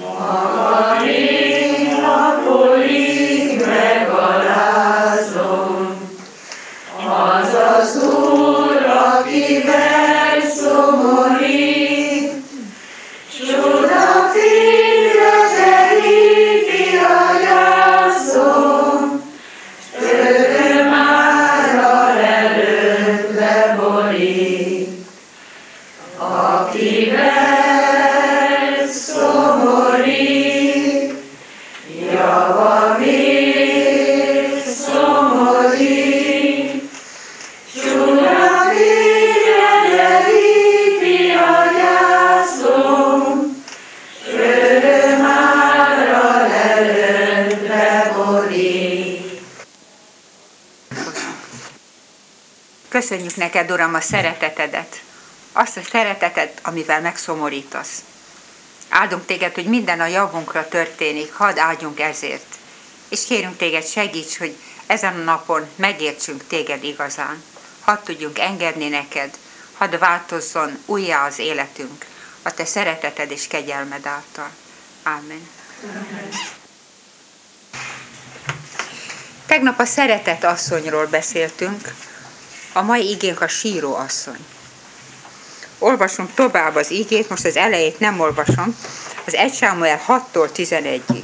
Maga még napolig megalázom, az az Úr, akivel szomorít, csoda fényre teríti a gyászom, öröm ára előtt leborít, akivel szomorít, java még szomorít, csoda fényre teríti a gyászom, öröm ára előtt leborít. Köszönjük neked, Uram, a szeretetedet, azt a szeretetet, amivel megszomorítasz. Áldunk téged, hogy minden a javunkra történik, hadd áldjunk ezért. És kérünk téged, segíts, hogy ezen a napon megértsünk téged igazán. Hadd tudjunk engedni neked, hadd változzon újjá az életünk, a te szereteted és kegyelmed által. Ámen. Tegnap a szeretett asszonyról beszéltünk, a mai igénk a síró asszony. Olvasunk tovább az igét, most az elejét nem olvasom, az 1 Sámuel 6-tól 11-ig.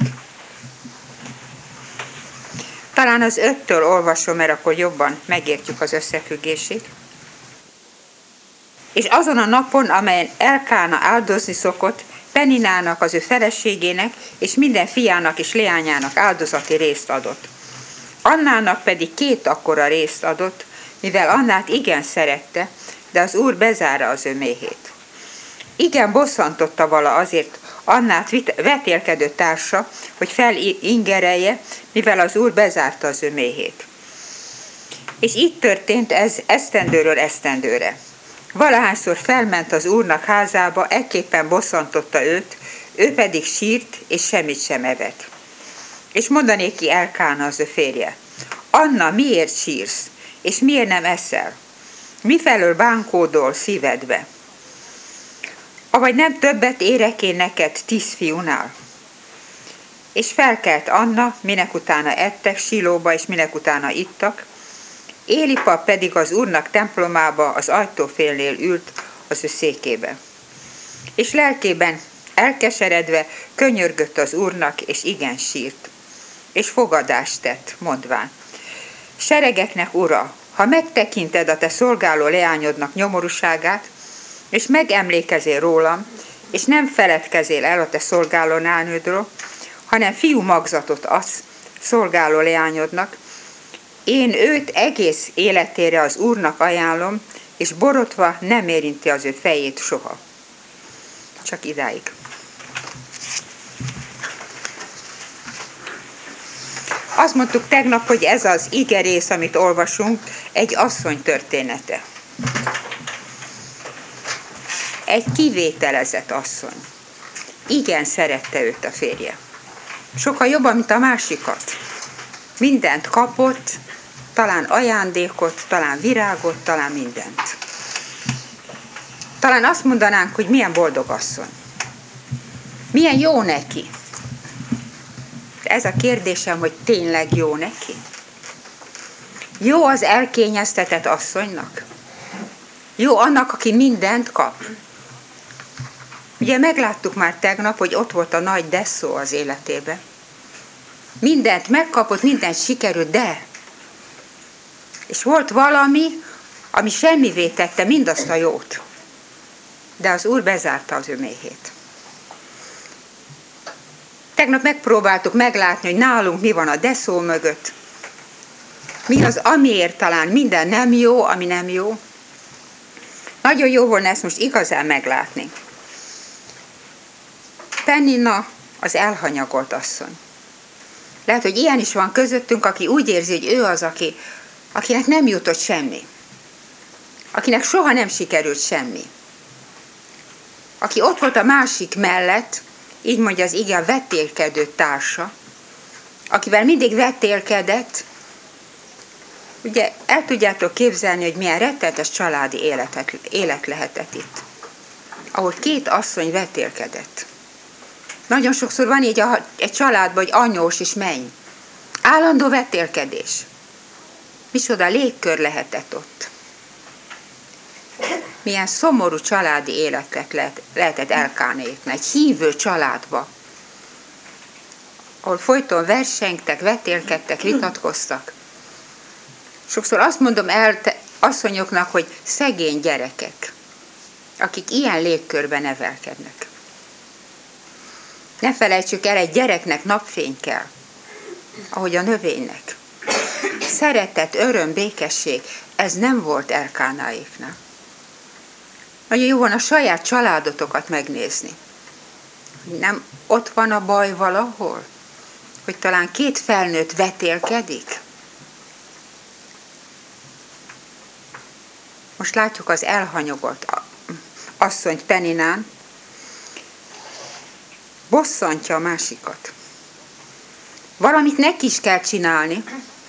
Talán az 5-től olvasom, mert akkor jobban megértjük az összefüggését. És azon a napon, amelyen Elkána áldozni szokott, Peninának, az ő feleségének, és minden fiának és leányának áldozati részt adott. Annának pedig 2 akkora részt adott, mivel Annát igen szerette, de az Úr bezárta az ő méhét. Igen bosszantotta vala azért Annát vetélkedő társa, hogy felingerelje, mivel az Úr bezárta az ő méhét. És így történt ez esztendőről esztendőre. Valahányszor felment az Úrnak házába, ekképpen bosszantotta őt, ő pedig sírt, és semmit sem evett. És mondanéki Elkána, az ő férje: Anna, miért sírsz, és miért nem eszel? Mifelől bánkódol szívedbe? Avagy nem többet érek én neked 10 fiúnál? És felkelt Anna, minek utána ettek Silóba, és minek utána ittak. Élipa pedig az Úrnak templomába az ajtófélnél ült az ő székébe. És lelkében elkeseredve könyörgött az Úrnak, és igen sírt. És fogadást tett, mondván: Seregeknek Ura, ha megtekinted a te szolgáló leányodnak nyomorúságát, és megemlékezél rólam, és nem feledkezél el a te szolgáló leányodról, hanem fiú magzatot adsz szolgáló leányodnak, én őt egész életére az Úrnak ajánlom, és borotva nem érinti az ő fejét soha. Csak idáig. Azt mondtuk tegnap, hogy ez az igerész, amit olvasunk, egy asszony története. Egy kivételezett asszony. Igen szerette őt a férje. Sokkal jobban, mint a másikat. Mindent kapott, talán ajándékot, talán virágot, talán mindent. Talán azt mondanánk, hogy milyen boldog asszony. Milyen jó neki. Ez a kérdésem, hogy tényleg jó neki? Jó az elkényeztetett asszonynak? Jó annak, aki mindent kap? Ugye megláttuk már tegnap, hogy ott volt a nagy desszó az életében. Mindent megkapott, mindent sikerült, de... És volt valami, ami semmivé tette mindazt a jót. De az Úr bezárta az ő méhét. Tegnap megpróbáltuk meglátni, hogy nálunk mi van a desszó mögött. Mi az, amiért talán minden nem jó, ami nem jó. Nagyon jó volna ezt most igazán meglátni. Penina az elhanyagolt asszony. Lehet, hogy ilyen is van közöttünk, aki úgy érzi, hogy ő az, akinek nem jutott semmi. Akinek soha nem sikerült semmi. Aki ott volt a másik mellett, így mondja az ige, a vetélkedő társa, akivel mindig vetélkedett. Ugye el tudjátok képzelni, hogy milyen rettenetes családi élet lehetett itt. Ahol 2 asszony vetélkedett. Nagyon sokszor van így egy családban, hogy anyós is menj. Állandó vetélkedés. Micsoda légkör lehetett ott. Milyen szomorú családi életet lehetett Elkánéknak. Egy hívő családba, ahol folyton versengtek, vetélkedtek, vitatkoztak. Sokszor azt mondom el asszonyoknak, hogy szegény gyerekek, akik ilyen légkörben nevelkednek. Ne felejtsük el, egy gyereknek napfény kell, ahogy a növénynek. Szeretet, öröm, békesség, ez nem volt Elkánáéknál. Nagyon jó van a saját családotokat megnézni. Nem ott van a baj valahol? Hogy talán két felnőtt vetélkedik? Most látjuk az elhanyagolt asszonyt Peninán, bosszantja a másikat. Valamit neki is kell csinálni,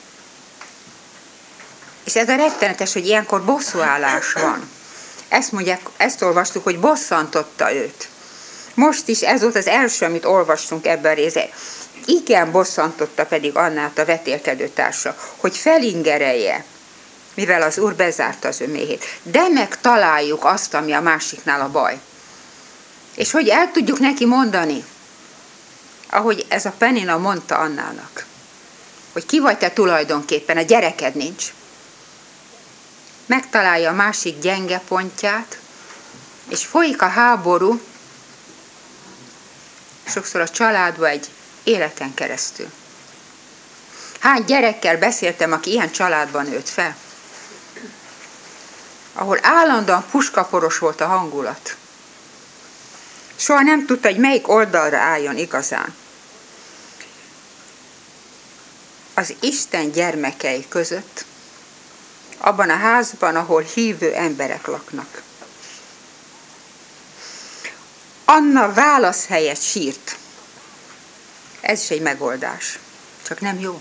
és ez a rettenetes, hogy ilyenkor bosszúállás van. Ezt mondják, ezt olvastuk, hogy bosszantotta őt. Most is ez volt az első, amit olvastunk ebben a részben. Igen, bosszantotta pedig Annát a vetélkedő társa, hogy felingerelje, mivel az Úr bezárta az ő méhét. De megtaláljuk azt, ami a másiknál a baj. És hogy el tudjuk neki mondani, ahogy ez a Penina mondta Annának, hogy ki vagy te tulajdonképpen, a gyereked nincs. Megtalálja a másik gyenge pontját, és folyik a háború, sokszor a családba egy életen keresztül. Hány gyerekkel beszéltem, aki ilyen családban nőtt fel, ahol állandóan puskaporos volt a hangulat. Soha nem tudta, hogy melyik oldalra álljon igazán. Az Isten gyermekei között, abban a házban, ahol hívő emberek laknak. Anna válasz helyett sírt. Ez is egy megoldás, csak nem jó.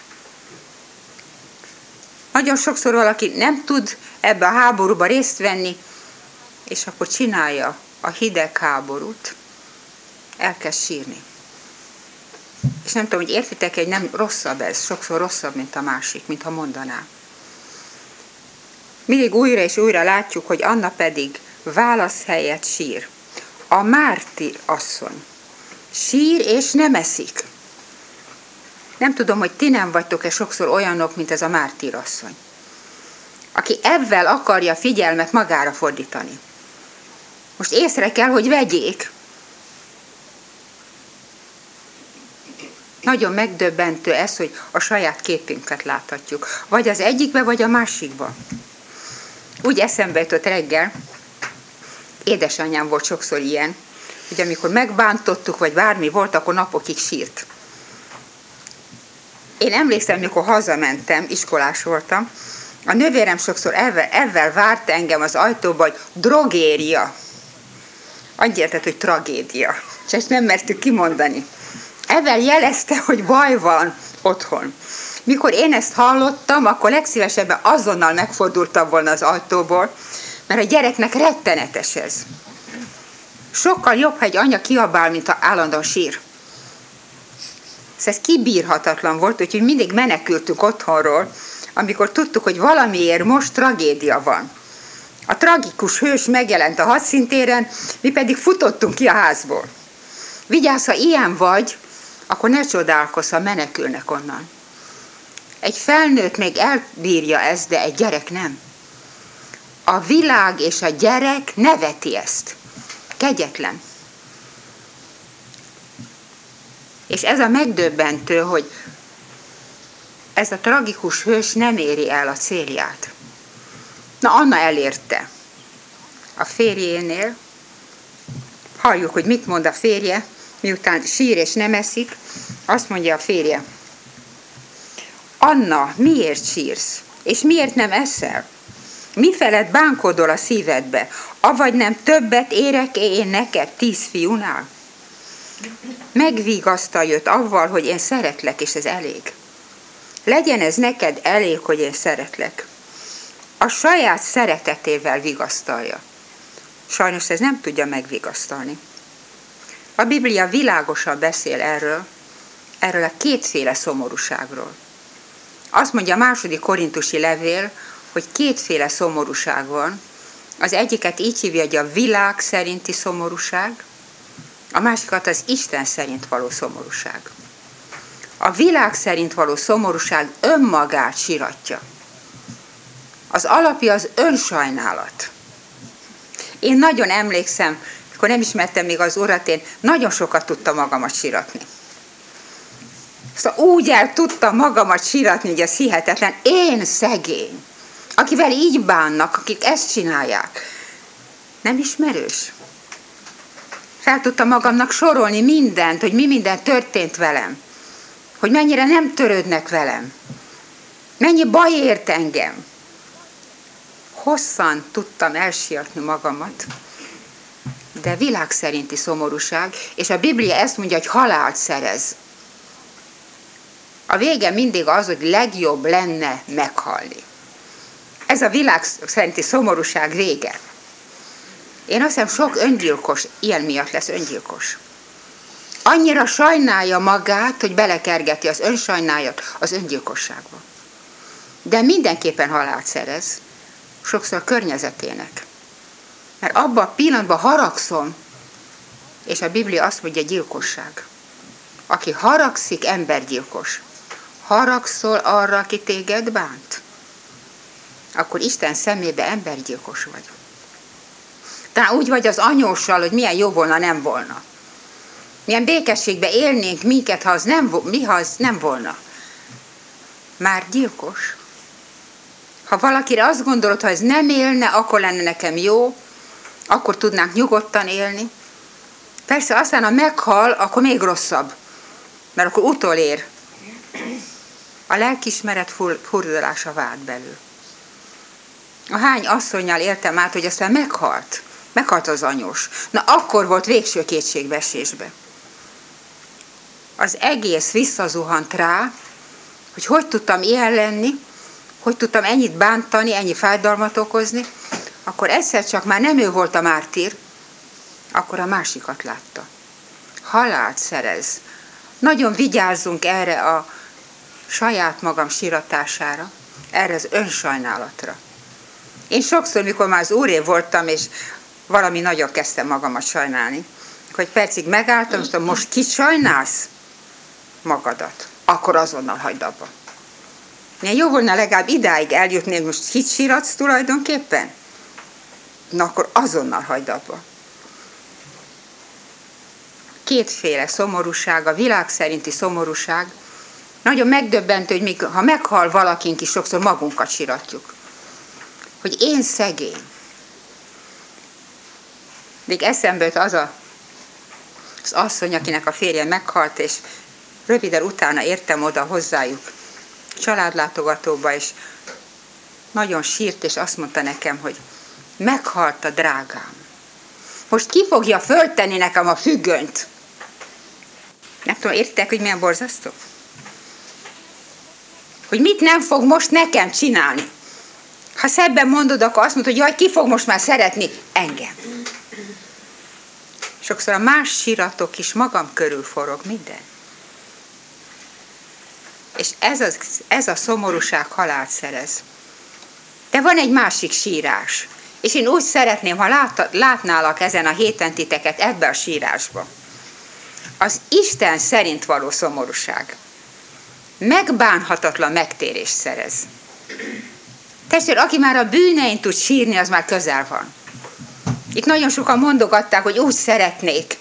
Nagyon sokszor valaki nem tud ebbe a háborúba részt venni, és akkor csinálja a hidegháborút, elkezd sírni. És nem tudom, hogy értitek, hogy nem rosszabb ez, sokszor rosszabb, mint a másik, mintha mondaná. Mindig újra és újra látjuk, hogy Anna pedig válasz helyett sír. A mártír asszony sír és nem eszik. Nem tudom, hogy ti nem vagytok-e sokszor olyanok, mint ez a mártír asszony, aki ebben akarja figyelmet magára fordítani. Most észre kell, hogy vegyék. Nagyon megdöbbentő ez, hogy a saját képünket láthatjuk. Vagy az egyikbe, vagy a másikba. Úgy eszembe jutott reggel, édesanyám volt sokszor ilyen, hogy amikor megbántottuk, vagy bármi volt, akkor napokig sírt. Én emlékszem, mikor hazamentem, iskolás voltam, a nővérem sokszor ezzel várt engem az ajtóba, hogy drogéria. Annyi értett, hogy tragédia. És ezt nem mertük kimondani. Ezzel jelezte, hogy baj van otthon. Mikor én ezt hallottam, akkor legszívesebben azonnal megfordultam volna az ajtóból, mert a gyereknek rettenetes ez. Sokkal jobb, ha egy anya kiabál, mint ha állandóan sír. Ez kibírhatatlan volt, úgyhogy mindig menekültünk otthonról, amikor tudtuk, hogy valamiért most tragédia van. A tragikus hős megjelent a hadszintéren, mi pedig futottunk ki a házból. Vigyázz, ha ilyen vagy, akkor ne csodálkozz, ha menekülnek onnan. Egy felnőtt még elbírja ezt, de egy gyerek nem. A világ és a gyerek neveti ezt. Kegyetlen. És ez a megdöbbentő, hogy ez a tragikus hős nem éri el a célját. Na, Anna elérte. A férjénél halljuk, hogy mit mond a férje, miután sír és nem eszik, azt mondja a férje: Anna, miért sírsz? És miért nem eszel? Mi felett bánkodol a szívedbe? Avagy nem többet érek én neked 10 fiúnál? Megvigasztalj őt avval, hogy én szeretlek, és ez elég. Legyen ez neked elég, hogy én szeretlek. A saját szeretetével vigasztalja. Sajnos ez nem tudja megvigasztalni. A Biblia világosan beszél erről a kétféle szomorúságról. Azt mondja a 2. Korintusi levél, hogy kétféle szomorúság van. Az egyiket így hívja, hogy a világ szerinti szomorúság, a másikat az Isten szerint való szomorúság. A világ szerint való szomorúság önmagát siratja. Az alapja az önsajnálat. Én nagyon emlékszem, amikor nem ismertem még az Urat, én nagyon sokat tudtam magamat siratni. Szóval úgy el tudtam magamat siratni, hogy ez hihetetlen. Én szegény, akivel így bánnak, akik ezt csinálják. Nem ismerős? Fel tudtam magamnak sorolni mindent, hogy mi minden történt velem. Hogy mennyire nem törődnek velem. Mennyi baj ért engem. Hosszan tudtam elsiratni magamat, de világ szerinti szomorúság, és a Biblia ezt mondja, hogy halált szerez. A vége mindig az, hogy legjobb lenne meghalni. Ez a világ szerinti szomorúság vége. Én azt hiszem, sok öngyilkos ilyen miatt lesz öngyilkos. Annyira sajnálja magát, hogy belekergeti az önsajnájat az öngyilkosságba. De mindenképpen halált szerez, sokszor a környezetének. Mert abban a pillanatban haragszom, és a Biblia azt mondja, gyilkosság. Aki haragszik, embergyilkos. Haragszol arra, aki téged bánt, akkor Isten szemébe embergyilkos vagy. Talán úgy vagy az anyóssal, hogy milyen jó volna, nem volna. Milyen békességbe élnénk minket, ha az nem volna. Már gyilkos. Ha valakire azt gondolod, ha ez nem élne, akkor lenne nekem jó, akkor tudnánk nyugodtan élni. Persze aztán, ha meghal, akkor még rosszabb, mert akkor utolér. A lelkiismeret furdalása vált belül. A hány asszonnyal éltem át, hogy aztán meghalt. Meghalt az anyós. Na akkor volt végső kétségbeesésbe. Az egész visszazuhant rá, hogy tudtam ilyen lenni, hogy tudtam ennyit bántani, ennyi fájdalmat okozni, akkor egyszer csak már nem ő volt a mártír, akkor a másikat látta. Halált szerez. Nagyon vigyázzunk erre a saját magam siratására, erre az önsajnálatra. Én sokszor, mikor már az Úré voltam, és valami nagyon kezdtem magamat sajnálni, hogy percig megálltam, és mondtam, most kit sajnálsz? Magadat. Akkor azonnal hagyd abba. Milyen jó volna legalább idáig eljutni, hogy most kit siratsz tulajdonképpen? Na akkor azonnal hagyd abba. Kétféle szomorúság, a világ szerinti szomorúság. Nagyon megdöbbentő, hogy még, ha meghal valakink is, sokszor magunkat siratjuk. Hogy én szegény. Még eszembe jött az asszony, akinek a férje meghalt, és röviden utána értem oda hozzájuk családlátogatóba, és nagyon sírt, és azt mondta nekem, hogy meghalt a drágám. Most ki fogja föltenni nekem a függönyt? Nem tudom, értitek, hogy milyen borzasztó? Hogy mit nem fog most nekem csinálni? Ha szebben mondod, akkor azt mondod, hogy jaj, ki fog most már szeretni? Engem. Sokszor a más síratok is magam körül forog minden. És ez a szomorúság halált szerez. De van egy másik sírás. És én úgy szeretném, ha látnálak ezen a héten titeket ebbe a sírásba. Az Isten szerint való szomorúság megbánhatatlan megtérést szerez. Testvér, aki már a bűnein tud sírni, az már közel van. Itt nagyon sokan mondogatták, hogy úgy szeretnék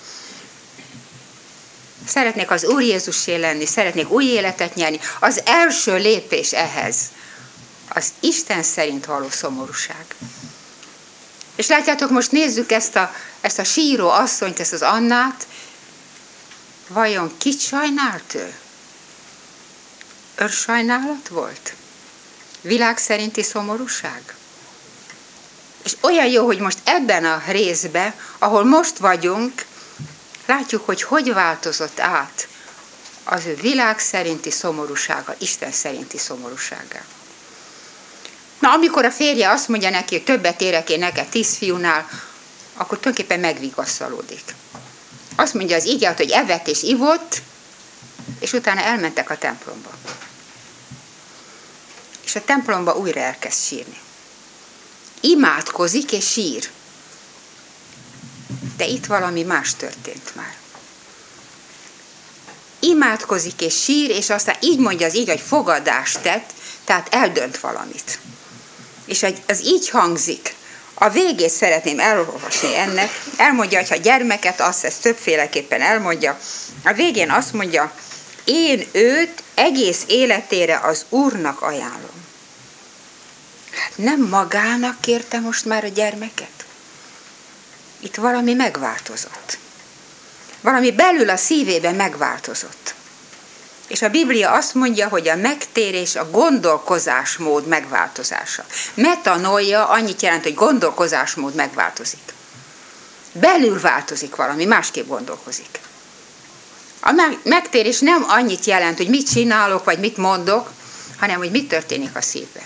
az Úr Jézussé lenni, szeretnék új életet nyerni. Az első lépés ehhez az Isten szerint való szomorúság. És látjátok, most nézzük ezt a síró asszonyt, ezt az Annát. Vajon kit sajnált ő? Önsajnálat volt? Világ szerinti szomorúság? És olyan jó, hogy most ebben a részben, ahol most vagyunk, látjuk, hogy változott át az ő világ szerinti szomorúsága, Isten szerinti szomorúságá. Na, amikor a férje azt mondja neki, hogy többet érek én neked 10 fiúnál, akkor tulajdonképpen megvigasztalódik. Azt mondja az ige, hogy evett és ivott, és utána elmentek a templomba. És a templomba újra elkezd sírni. Imádkozik és sír. De itt valami más történt már. Imádkozik és sír, és aztán így mondja az ige, hogy fogadást tett, tehát eldönt valamit. És az így hangzik. A végét szeretném elolvasni ennek. Elmondja, hogy ha gyermeket, azt ezt többféleképpen elmondja. A végén azt mondja, én őt egész életére az Úrnak ajánlom. Hát nem magának kérte most már a gyermeket? Itt valami megváltozott. Valami belül a szívében megváltozott. És a Biblia azt mondja, hogy a megtérés a gondolkozásmód megváltozása. Metanoia annyit jelent, hogy gondolkozásmód megváltozik. Belül változik valami, másképp gondolkozik. A megtérés nem annyit jelent, hogy mit csinálok, vagy mit mondok, hanem hogy mit történik a szívbe.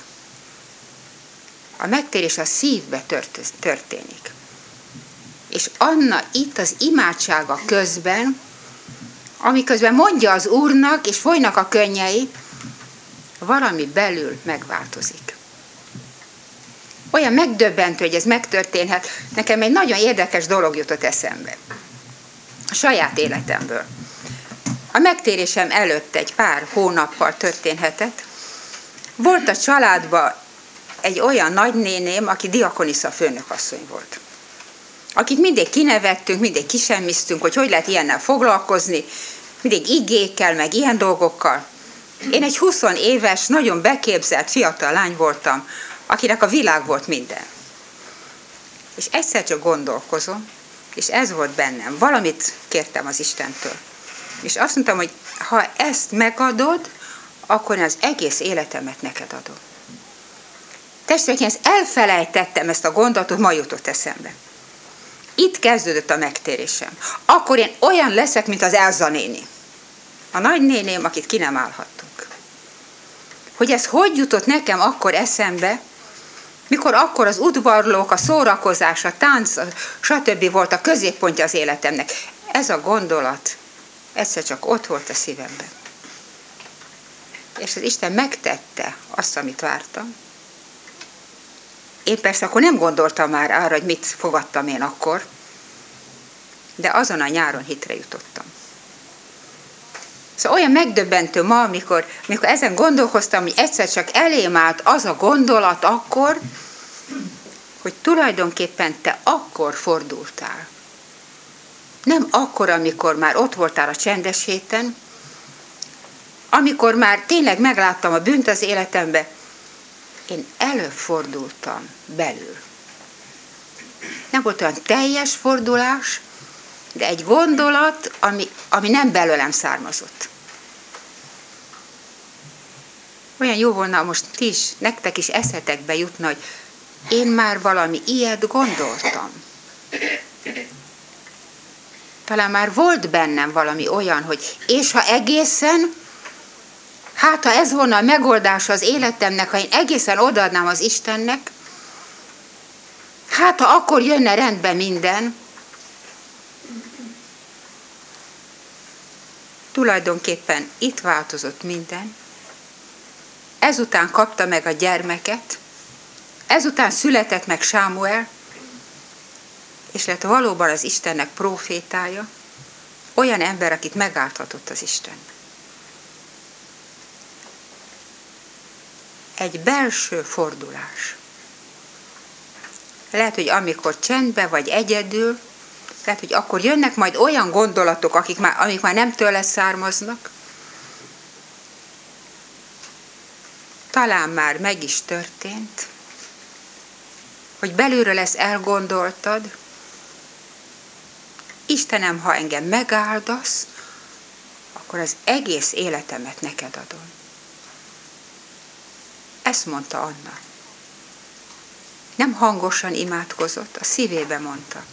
A megtérés a szívbe történik. És Anna itt az imádsága közben, amiközben mondja az Úrnak, és folynak a könnyei, valami belül megváltozik. Olyan megdöbbentő, hogy ez megtörténhet. Nekem egy nagyon érdekes dolog jutott eszembe. A saját életemből. A megtérésem előtt egy pár hónappal történhetett. Volt a családban egy olyan nagynéném, aki diakonisza főnökasszony volt. Akit mindig kinevettünk, mindig kisemmiztünk, hogy lehet ilyennel foglalkozni, mindig igékkel, meg ilyen dolgokkal. Én egy 20 éves, nagyon beképzelt fiatal lány voltam, akinek a világ volt minden. És egyszer csak gondolkozom, és ez volt bennem. Valamit kértem az Istentől. És azt mondtam, hogy ha ezt megadod, akkor én az egész életemet neked adom. Testvérek, én ezt elfelejtettem, ezt a gondolatot, ma jutott eszembe. Itt kezdődött a megtérésem. Akkor én olyan leszek, mint az Elza néni. A nagynéném, akit ki nem állhattunk. Hogy ez hogy jutott nekem akkor eszembe, mikor akkor az udvarlók, a szórakozás, a tánc, stb. Volt a középpontja az életemnek. Ez a gondolat egyszer csak ott volt a szívemben. És az Isten megtette azt, amit vártam. Én persze akkor nem gondoltam már arra, hogy mit fogadtam én akkor, de azon a nyáron hitre jutottam. Szóval olyan megdöbbentő ma, amikor ezen gondolkoztam, hogy egyszer csak elém állt az a gondolat akkor, hogy tulajdonképpen te akkor fordultál. Nem akkor, amikor már ott voltál a csendes héten, amikor már tényleg megláttam a bűnt az életembe, én előfordultam belül. Nem volt olyan teljes fordulás, de egy gondolat, ami nem belőlem származott. Olyan jó volna most nektek is eszetekbe jutna, hogy én már valami ilyet gondoltam. Talán már volt bennem valami olyan, hogy és ha egészen, hát ha ez volna a megoldása az életemnek, ha én egészen odaadnám az Istennek, hát ha akkor jönne rendbe minden, tulajdonképpen itt változott minden. Ezután kapta meg a gyermeket, ezután született meg Sámuel, és lett valóban az Istennek prófétája, olyan ember, akit megálthatott az Isten. Egy belső fordulás. Lehet, hogy amikor csendben vagy egyedül, lehet, hogy akkor jönnek majd olyan gondolatok, amik már nem tőle származnak. Talán már meg is történt, hogy belülről ezt elgondoltad. Istenem, ha engem megáldasz, akkor az egész életemet neked adom. Ezt mondta Anna. Nem hangosan imádkozott, a szívébe mondta.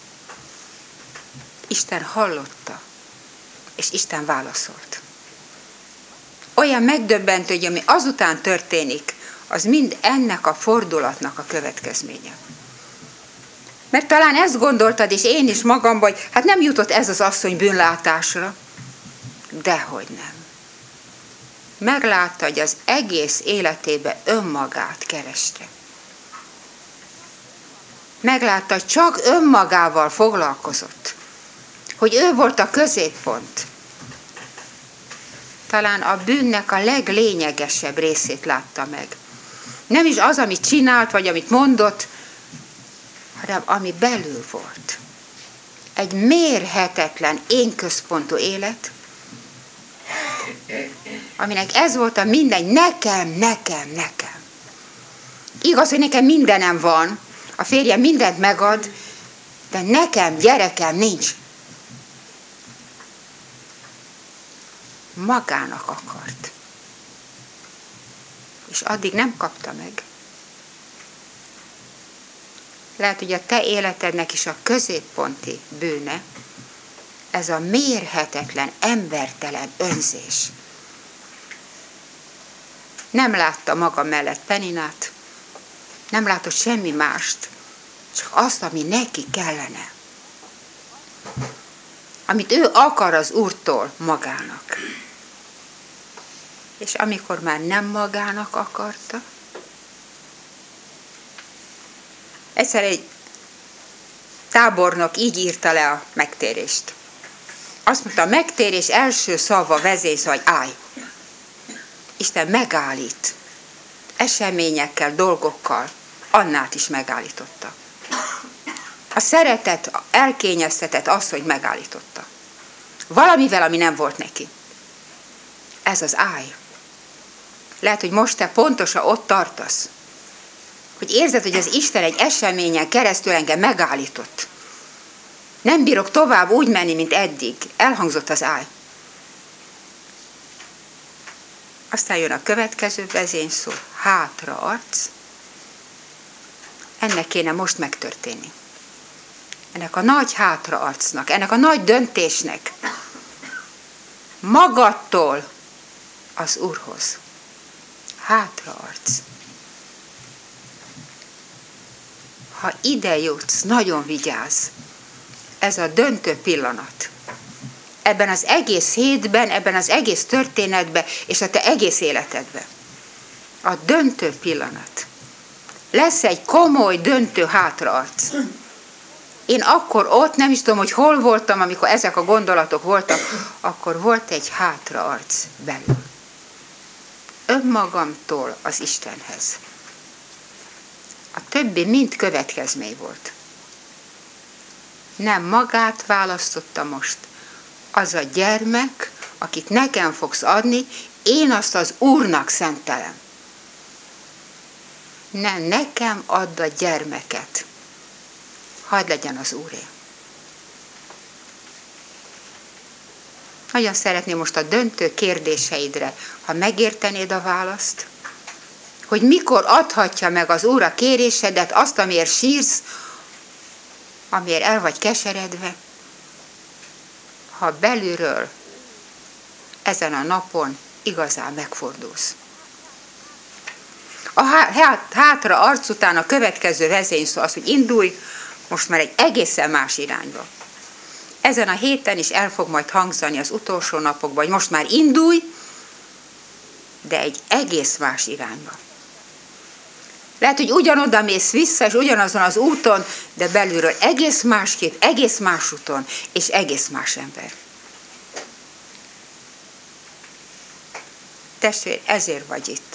Isten hallotta, és Isten válaszolt. Olyan megdöbbentő, hogy ami azután történik, az mind ennek a fordulatnak a következménye. Mert talán ezt gondoltad, és én is magamban, hogy hát nem jutott ez az asszony bűnlátásra. Dehogy nem. Meglátta, hogy az egész életében önmagát kereste. Meglátta, hogy csak önmagával foglalkozott. Hogy ő volt a középpont. Talán a bűnnek a leglényegesebb részét látta meg. Nem is az, amit csinált, vagy amit mondott, hanem ami belül volt. Egy mérhetetlen énközpontú élet, aminek ez volt a minden, nekem. Igaz, hogy nekem mindenem van, a férjem mindent megad, de nekem, gyerekem nincs. Magának akart. És addig nem kapta meg. Lehet, hogy a te életednek is a középponti bűne, ez a mérhetetlen, embertelen önzés. Nem látta maga mellett Peninát, nem látott semmi mást, csak azt, ami neki kellene. Amit ő akar az Úrtól magának. És amikor már nem magának akarta, egyszer egy tábornok így írta le a megtérést. Azt mondta, a megtérés első szava, vezényszava, hogy állj. Isten megállít. Eseményekkel, dolgokkal. Annát is megállította. A szeretet elkényeztetett az, hogy megállította. Valamivel, ami nem volt neki. Ez az állj. Lehet, hogy most te pontosan ott tartasz. Hogy érzed, hogy az Isten egy eseményen keresztül engem megállított. Nem bírok tovább úgy menni, mint eddig. Elhangzott az állj. Aztán jön a következő vezényszó. Hátra arc. Ennek kéne most megtörténni. Ennek a nagy hátraarcnak, ennek a nagy döntésnek. Magadtól az Úrhoz. Hátraarc. Ha ide jutsz, nagyon vigyázz. Ez a döntő pillanat. Ebben az egész hétben, ebben az egész történetben, és a te egész életedben. A döntő pillanat. Lesz egy komoly, döntő hátraarc. Én akkor ott, nem is tudom, hogy hol voltam, amikor ezek a gondolatok voltak, akkor volt egy hátraarc belül. Önmagamtól az Istenhez. A többi mind következmény volt. Nem magát választotta most. Az a gyermek, akit nekem fogsz adni, én azt az Úrnak szentelem. Nem, nekem add a gyermeket. Hadd legyen az Úré. Nagyon szeretném most a döntő kérdéseidre, ha megértenéd a választ, hogy mikor adhatja meg az Úr a kérésedet, azt, amiért sírsz, amiért el vagy keseredve, ha belülről ezen a napon igazán megfordulsz. A hátra arc után a következő vezényszó az, hogy indulj, most már egy egészen más irányba. Ezen a héten is el fog majd hangzani az utolsó napokban, hogy most már indulj, de egy egész más irányba. Lehet, hogy ugyanoda mész vissza, és ugyanazon az úton, de belülről egész másképp, egész más úton, és egész más ember. Testvér, ezért vagy itt.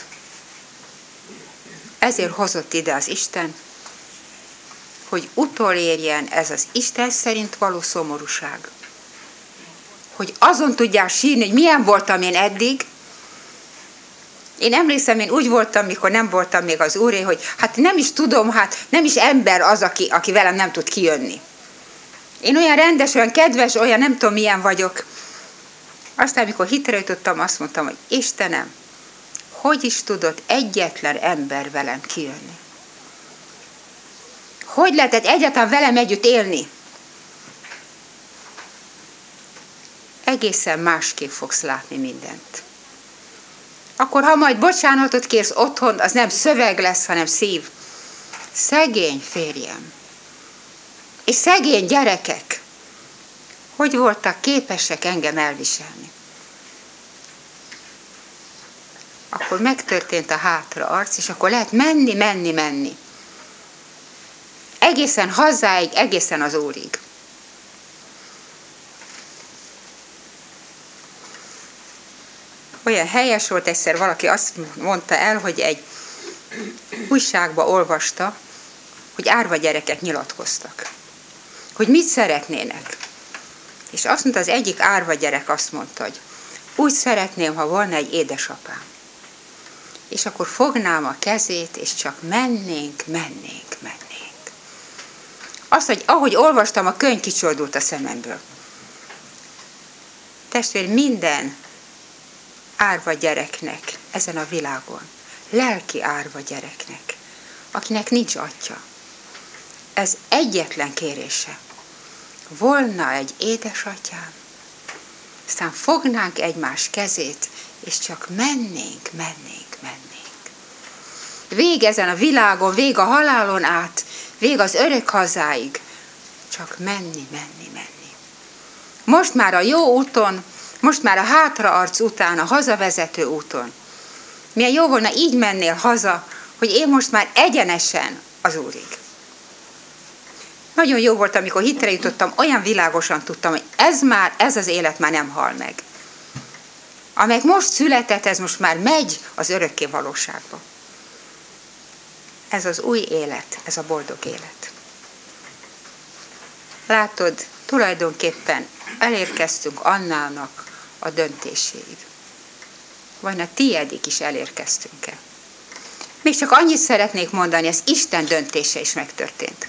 Ezért hozott ide az Isten, hogy utolérjen ez az Isten szerint való szomorúság. Hogy azon tudjál sírni, hogy milyen voltam én eddig. Én emlékszem, én úgy voltam, mikor nem voltam még az Úré, hogy hát nem is tudom, hát nem is ember az, aki velem nem tud kijönni. Én olyan rendes, olyan kedves, olyan nem tudom milyen vagyok. Aztán, amikor hitre jutottam, azt mondtam, hogy Istenem, hogy is tudott egyetlen ember velem kijönni? Hogy lehetett egyáltalán velem együtt élni? Egészen másképp fogsz látni mindent. Akkor, ha majd bocsánatot kérsz otthon, az nem szöveg lesz, hanem szív. Szegény férjem. és szegény gyerekek hogy voltak képesek engem elviselni. Akkor megtörtént a hátraarc, és akkor lehet menni. Egészen hazáig, egészen az Úrig. Olyan helyes volt, egyszer valaki azt mondta el, hogy egy újságba olvasta, hogy árva gyerekek nyilatkoztak. Hogy mit szeretnének. És azt mondta, az egyik árva gyerek azt mondta, hogy úgy szeretném, ha volna egy édesapám. És akkor fognám a kezét, és csak mennénk. Azt, hogy ahogy olvastam, a könyv kicsordult a szememből. Testvér, minden árva gyereknek ezen a világon, lelki árva gyereknek, akinek nincs atya, ez egyetlen kérése. Volna egy édesatyám, aztán fognánk egymás kezét, és csak mennénk. Vég ezen a világon, vég a halálon át, vég az örök hazáig, csak menni. Most már a jó úton, most már a hátraarc után, a hazavezető úton. Milyen jó volna, így mennél haza, hogy én most már egyenesen az Úrig. Nagyon jó volt, amikor hitre jutottam, olyan világosan tudtam, hogy ez az élet már nem hal meg. Amelyik most született, ez most már megy az örökké valóságba. Ez az új élet, ez a boldog élet. Látod, tulajdonképpen elérkeztünk Annának a döntéséig. Vagy a tiedik is elérkeztünk-e. Még csak annyit szeretnék mondani, ez Isten döntése is megtörtént.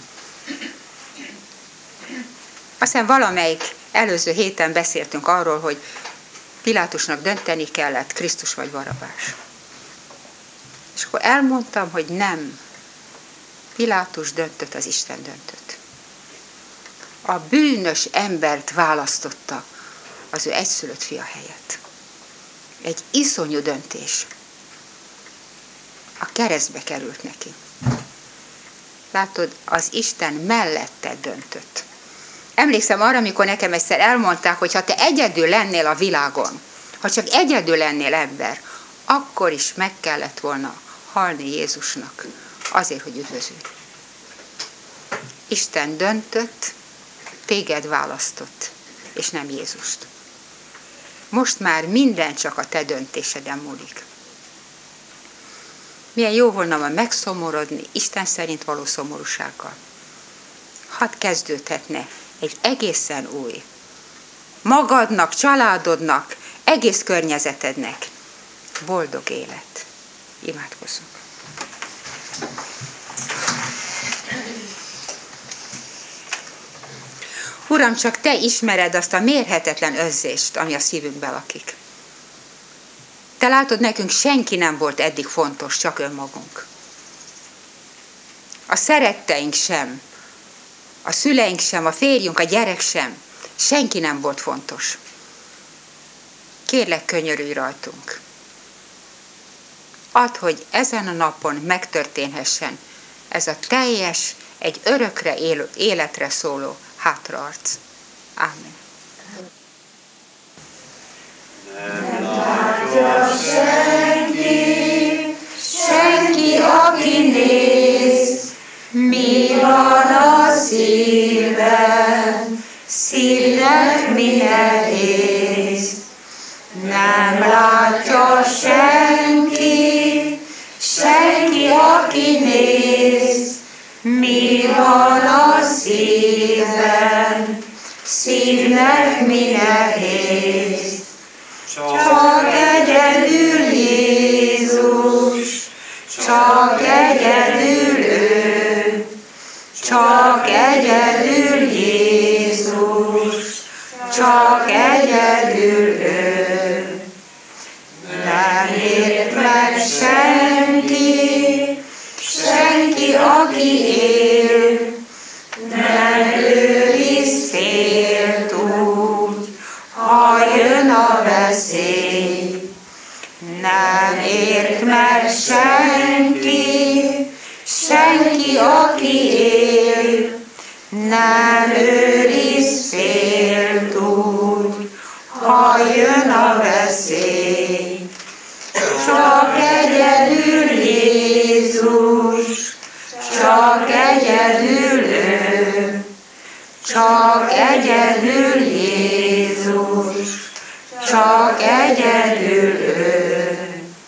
Aztán valamelyik előző héten beszéltünk arról, hogy Pilátusnak dönteni kellett, Krisztus vagy Barabás. És akkor elmondtam, hogy nem. Pilátus döntött, az Isten döntött. A bűnös embert választotta az ő egyszülött fia helyett. Egy iszonyú döntés. A keresztbe került neki. Látod, az Isten mellette döntött. Emlékszem arra, amikor nekem egyszer elmondták, hogy ha te egyedül lennél a világon, ha csak egyedül lennél ember, akkor is meg kellett volna halni Jézusnak azért, hogy üdvözülj. Isten döntött, téged választott, és nem Jézust. Most már minden csak a te döntéseden múlik. Milyen jó volna ma megszomorodni Isten szerint való szomorúsággal. Hadd kezdődhetne egy egészen új, magadnak, családodnak, egész környezetednek boldog élet. Imádkozzunk. Uram, csak te ismered azt a mérhetetlen önzést, ami a szívünkbe lakik. Te látod, nekünk senki nem volt eddig fontos, csak önmagunk. A szeretteink sem, a szüleink sem, a férjünk, a gyerek sem, senki nem volt fontos. Kérlek, könyörülj rajtunk. Add, hogy ezen a napon megtörténhessen ez a teljes, egy örökre életre szóló hátraarc. Ámen. Nem látja senki, aki néz, mi van a szívben, szívnek mi nehéz. Nem látja senki, aki néz, mi van a szívben, szívnek mi nehéz. Csak egyedül Jézus, csak egyedül ő, csak egyedül Jézus, csak egyedül ő. Nem ért meg senki, aki él, nem őriz félt úgy, ha jön a veszély. Nem ért meg senki, aki él, nem jön a veszély. Csak egyedül Jézus, csak egyedül ő, csak egyedül Jézus, csak egyedül ő.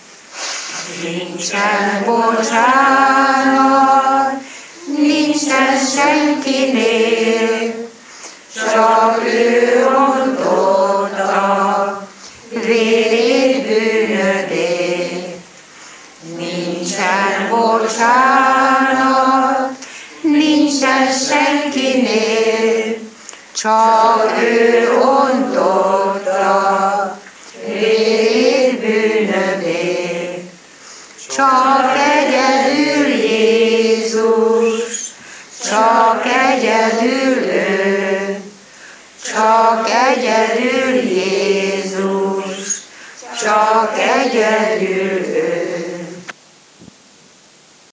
Nincsen bocsánat, nincsen senkinél, csak ő ontotta vérét bűnödét. Nincsen bocsánat, nincsen senkinél, csak ő ontotta vérét bűnödét. Csak egyedül Jézus, csak egyedül ő, csak egyedül Jézus, csak egyedül